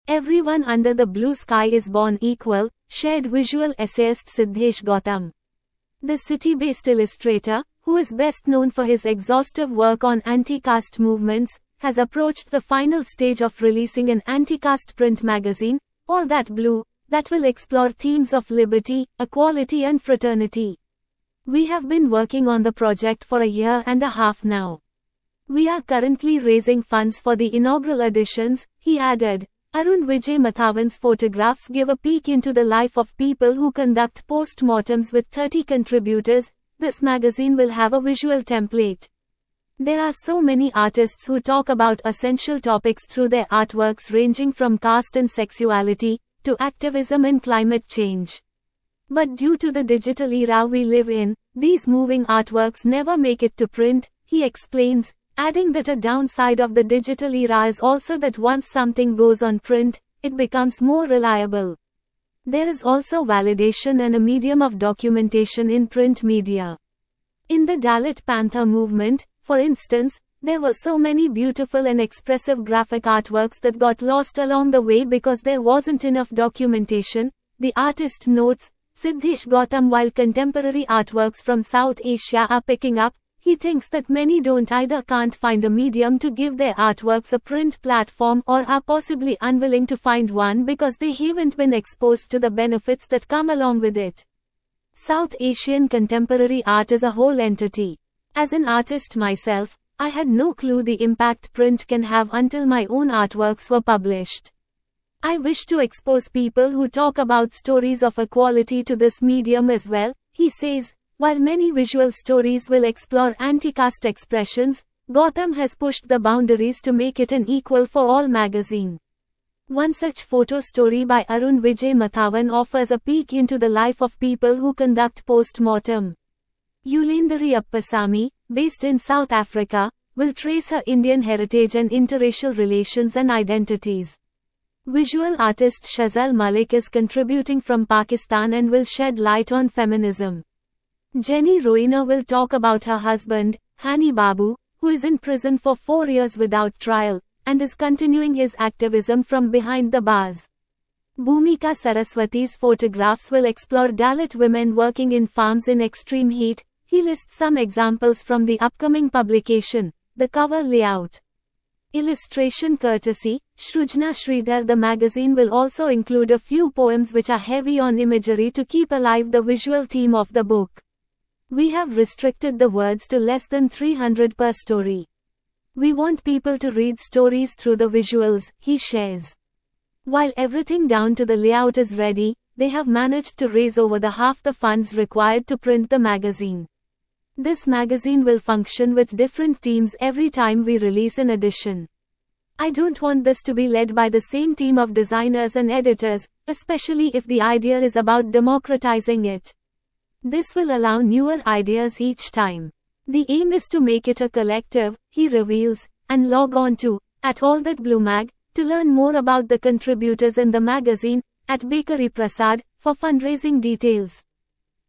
Everyone under the blue sky is born equal, shared visual essayist Siddhesh Gautam. The city-based illustrator, who is best known for his exhaustive work on anti-caste movements, has approached the final stage of releasing an anti-caste print magazine, All That Blue, that will explore themes of liberty, equality and fraternity. We have been working on the project for a year and a half now. We are currently raising funds for the inaugural editions, he added. Arun Vijay Mathavan's photographs give a peek into the life of people who conduct post-mortems with 30 contributors. This magazine will have a visual template. There are so many artists who talk about essential topics through their artworks ranging from caste and sexuality, to activism and climate change. But due to the digital era we live in, these moving artworks never make it to print, he explains, adding that a downside of the digital era is also that once something goes on print, it becomes more reliable. There is also validation and a medium of documentation in print media. In the Dalit Panther movement, for instance, there were so many beautiful and expressive graphic artworks that got lost along the way because there wasn't enough documentation, the artist notes. Siddhesh Gautam. While contemporary artworks from South Asia are picking up, he thinks that many don't either can't find a medium to give their artworks a print platform or are possibly unwilling to find one because they haven't been exposed to the benefits that come along with it. South Asian contemporary art is a whole entity. As an artist myself, I had no clue the impact print can have until my own artworks were published. I wish to expose people who talk about stories of equality to this medium as well, he says. While many visual stories will explore anti-caste expressions, Gautam has pushed the boundaries to make it an equal for all magazine. One such photo story by Arun Vijay Mathavan offers a peek into the life of people who conduct post-mortem. Yulendari Appasamy, based in South Africa, will trace her Indian heritage and interracial relations and identities. Visual artist Shazal Malik is contributing from Pakistan and will shed light on feminism. Jenny Roiner will talk about her husband, Hani Babu, who is in prison for 4 years without trial, and is continuing his activism from behind the bars. Bhumika Saraswati's photographs will explore Dalit women working in farms in extreme heat. He lists some examples from the upcoming publication, the cover layout. Illustration courtesy, Shrujna Sridhar. The magazine will also include a few poems which are heavy on imagery to keep alive the visual theme of the book. We have restricted the words to less than 300 per story. We want people to read stories through the visuals, he shares. While everything down to the layout is ready, they have managed to raise over half the funds required to print the magazine. This magazine will function with different teams every time we release an edition. I don't want this to be led by the same team of designers and editors, especially if the idea is about democratizing it. This will allow newer ideas each time. The aim is to make it a collective, he reveals, and log on to @allthatbluemag to learn more about the contributors in the magazine, @Bakery Prasad, for fundraising details.